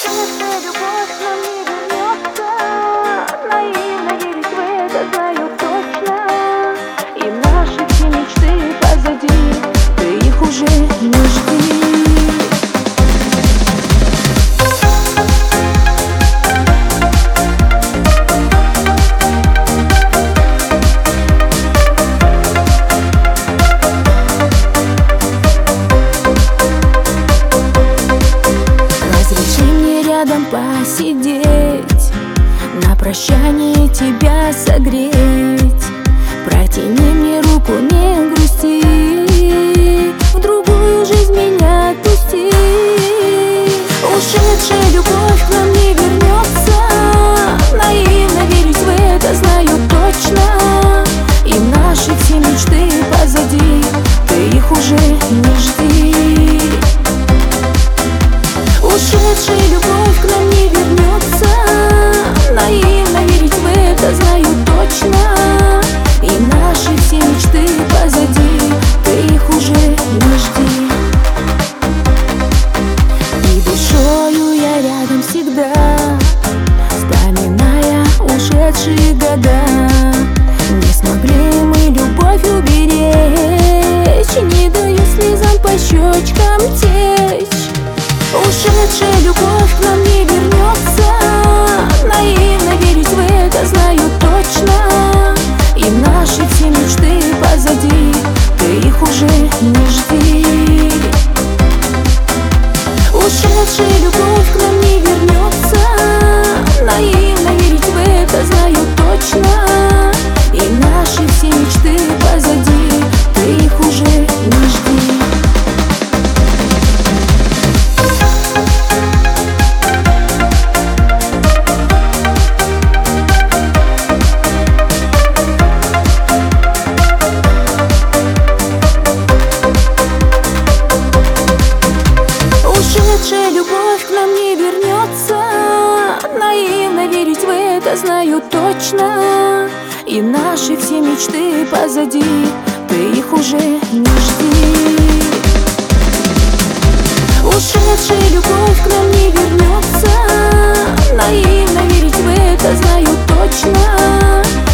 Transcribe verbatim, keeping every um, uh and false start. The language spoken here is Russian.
Ушедшая любовь к нам не вернется. Наивно верить в это, знаю точно. И наши все мечты позади, ты их уже не жди. Рядом посидеть, на прощание тебя согреть. Протяни мне руку, не грусти, в другую жизнь меня отпусти. Ушедшая любовь к нам не вернется. Наивно верить в это, знаю точно. И наши все мечты позади, ты их уже не жди. Ушедшая любовь к нам не вернется. Наивно верить в это, знаю точно. И наши все мечты позади, ты их уже не жди. И душою я рядом всегда, вспоминая ушедшие года. Не смогли мы любовь уберечь, не даю слезам по щечкам течь. Ушедшая любовь к нам не вернется. Наивно верить в это, знаю точно. И наши все мечты позади, ты их уже не жди. Ушедшая любовь к нам не вернется. Наивно верить в это, знаю точно. И наши все мечты позади, ты их уже не жди. Ушедшая любовь к нам не вернется. Наивно верить в это, знаю точно. И наши все мечты позади, ты их уже не жди. Ушедшая любовь к нам не вернется. Наивно верить в это, знаю точно.